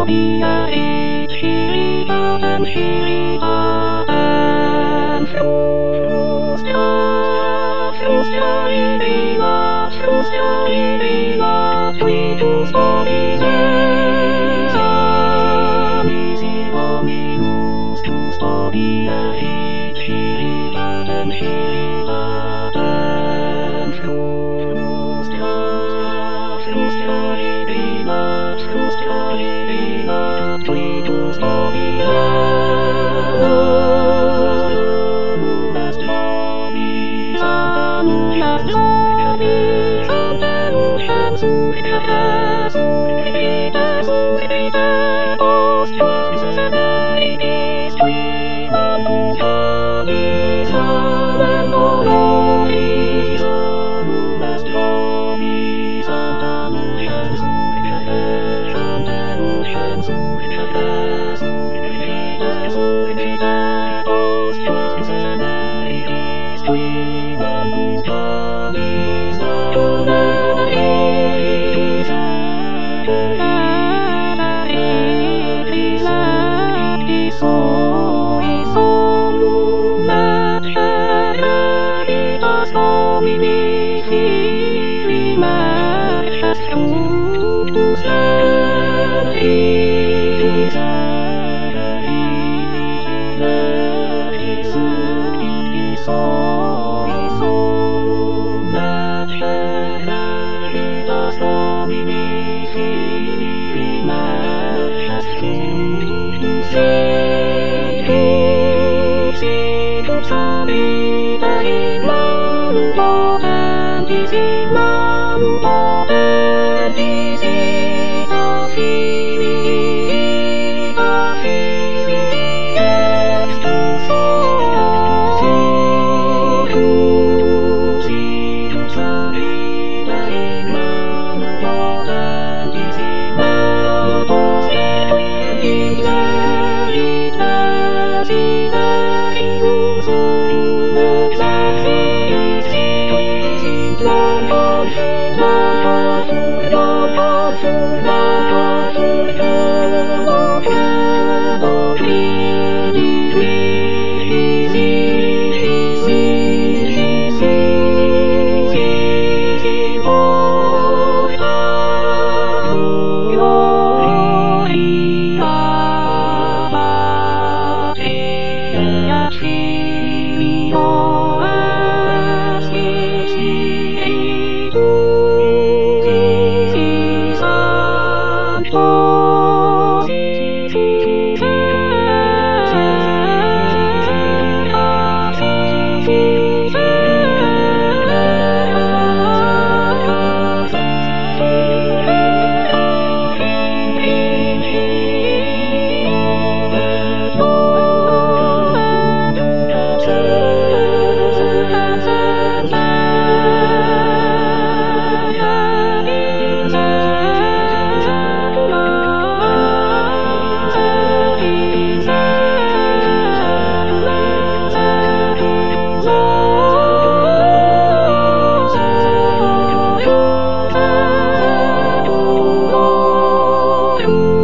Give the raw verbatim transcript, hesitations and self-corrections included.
Slavia et Chiribatem Chiribatem Frustia Frustia Riva Frustia Riva Tuitus Obises Amisimo minus tu Slavia et Chiribatem Chiribatem Frustia Frustia Riva Frustia Riva Tuitus Obises Anus nobis antenus suites suites suites postus severis tuimanus nobis antenus anus nobis antenus suites antenus suites suites suites postus severis tuimanus nobis you.